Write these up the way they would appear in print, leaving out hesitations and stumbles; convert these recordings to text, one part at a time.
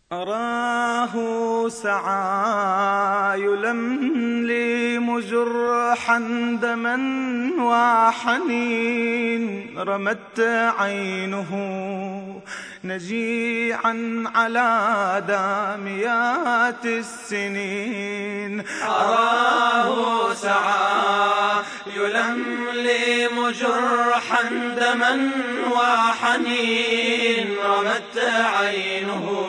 أراه سعى يلملم جرحا دما وحنين، رمت عينه نجيعا على داميات السنين. أراه سعى يلملم جرحا دما وحنين، رمت عينه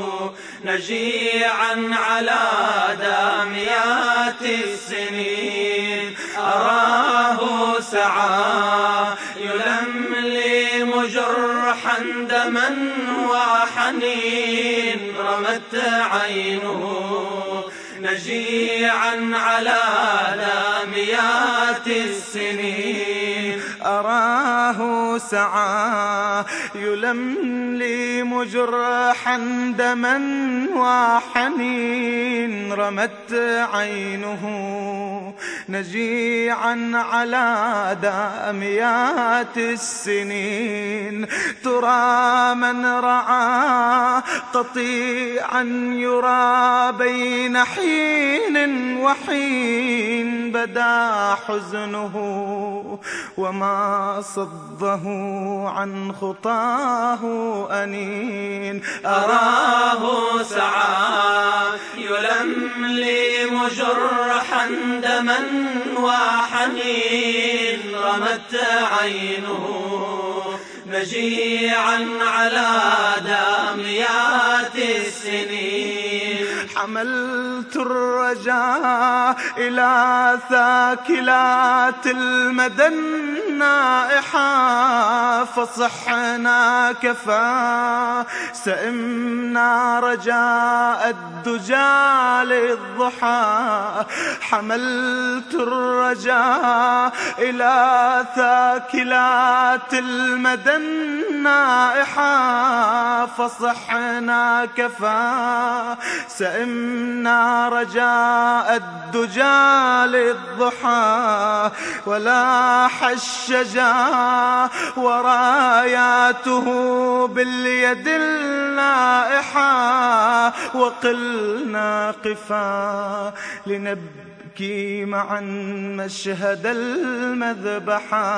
نجيعا على داميات السنين. أراه سعى يلملم جرحا دما وحنين، رمت عينه نجيعا على داميات السنين. أراه سعى يلملم جرحا دما وحنين، رمت عينه نجيعا على داميات السنين. ترى من رعى قطيعا يرى بين حين وحين، بدا حزنه وما صده عن خطاه أنين. أراه سعى يلملم جرحا دما وحنين، رمت عينه نجيعا على داميات السنين. حملت الرجاء إلى ثاكلات المدى النائحة، فصحنا كفى سئمنا رجاء الدجى للضحى. حملت الرجاء إلى ثاكلات المدى النائحة، فصحنا كفى سئمنا رجاء الدجى للضحى. ولاح الشجا وراياته باليد اللائحة، وقلنا قفا لنبكي معا مشهد المذبحة.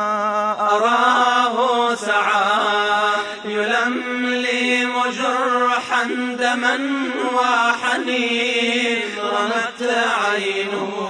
أراه سعى يلملم جرحا دما وحنين، رمت عينه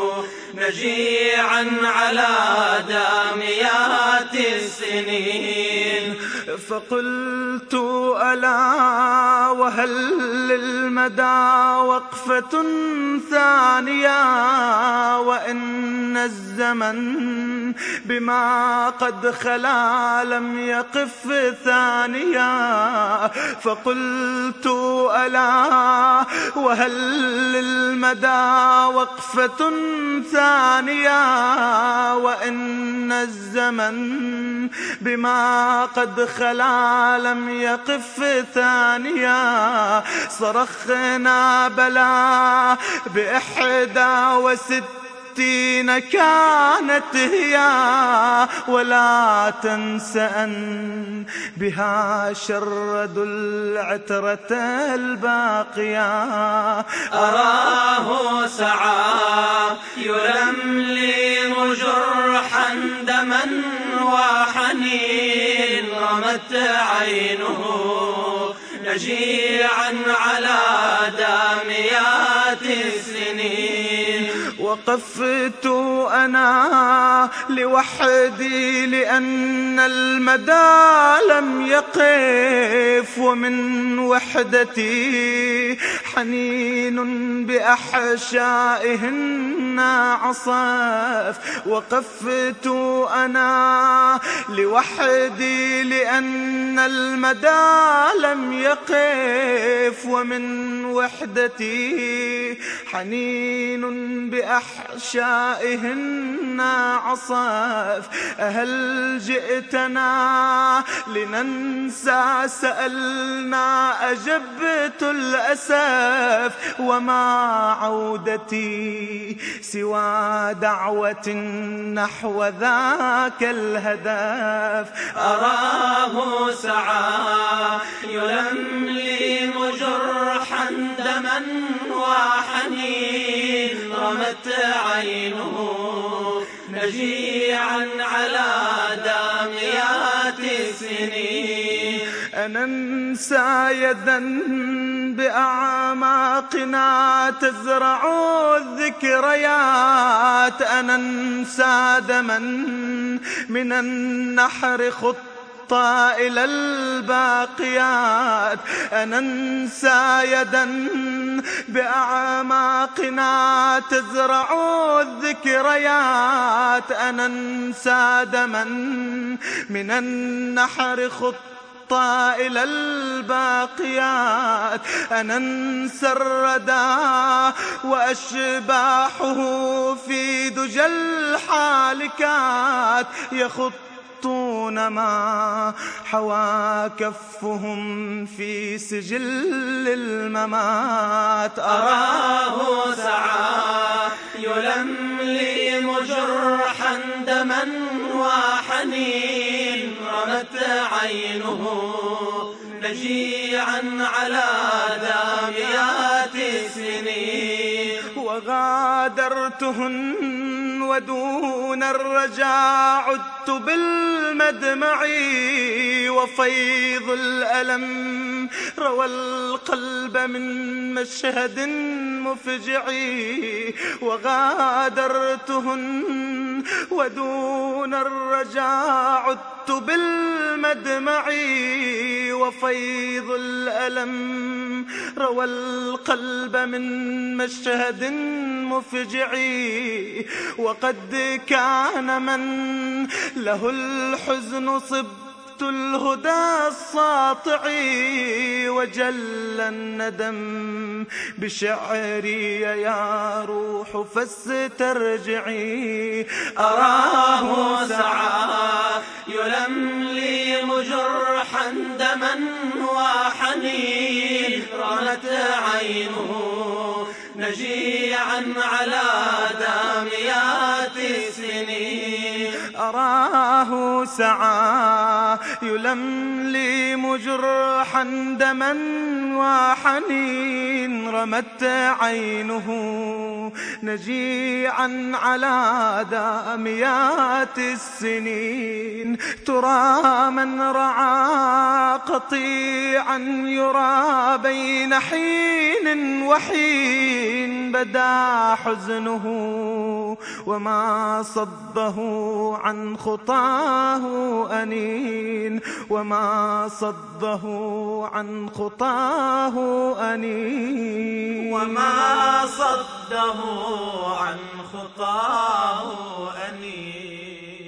نجيعا على داميات السنين. فقلت ألا وهل للمدى وقفة ثانية، وإن الزمن بما قد خلا لم يقف ثانية. فقلت ألا وهل للمدى وقفة ثانية، وإن الزمن بما قد خلا لم يقف ثانية. صرخنا بلا ب61 كانت هي، ولا تنس أن بها شردوا العترة الباقية. أراه سعى يلملم جرحا دما وحنين، رمت عينه نجيعا على داميات السنين. وقفت أنا لوحدي لأن المدى لم يقف، ومن وحدتي حنين بأحشائهن عصف. وقفت أنا لوحدي لأن المدى لم يقف، ومن وحدتي حنين بأحشائهن عصف. هل جئتنا لننسى سألنا، أجبت الأسف، وما عودتي سوى دعوة نحو ذاك الهدف. أراه سعى يلملم جرحا عينه نجيعا على داميات السنين. أنا ننسى يدا بأعماقنا تزرع الذكريات، أنا ننسى دما من النحر خطى إلى الباقيات، أنا ننسى يدا بأعماقنا تزرع الذكريات، أنا ننسى دما من النحر خطى إلى الباقيات، أنا ننسى الردى وأشباحه في دجى الحالكات، يخطون ما حوى كفهم في سجل الممات. أراه سعى يلملم جرحا دما وحنين، رمت عينه نجيعا على داميات السنين. وغادرتهن ودون الرجاء عدت بالمدمع وفيض الألم روى القلب من مشهد مفجع. وغادرتهن ودون الرجاء عدت بالمدمع وفيض الألم روى القلب من مشهد مفجع. وقد كان من له الحزن صبت الهدى الساطع وجل الندم بشعري يا روح فاسترجعي. أراه سعى يلملم جرحا دما وحنين، رمت عينه نجيعا على داميات السنين. أراه سعى يلملم جرحا دما وحنين، رمت عينه نجيعا على داميات السنين. ترى من رعى قطيعا يرى بين حين وحين، بدا حزنه وما صده عن خطاه أنين، وما صده عن خطاه أنين، وما صده عن خطاه أنين.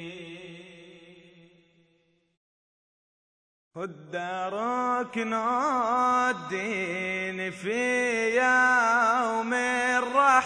الدرك نادين في يوم الرحيل